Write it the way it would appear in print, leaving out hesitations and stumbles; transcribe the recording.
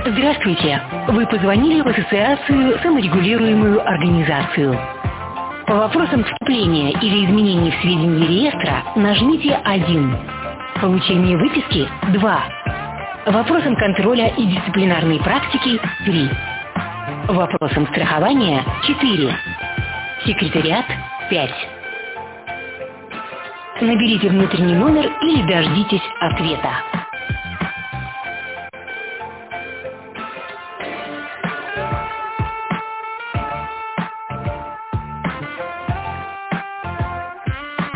Здравствуйте! Вы позвонили в Ассоциацию саморегулируемую организацию. По вопросам вступления или изменений в сведения реестра нажмите 1. Получение выписки 2. Вопросам контроля и дисциплинарной практики 3. Вопросам страхования 4. Секретариат 5. Наберите внутренний номер или дождитесь ответа.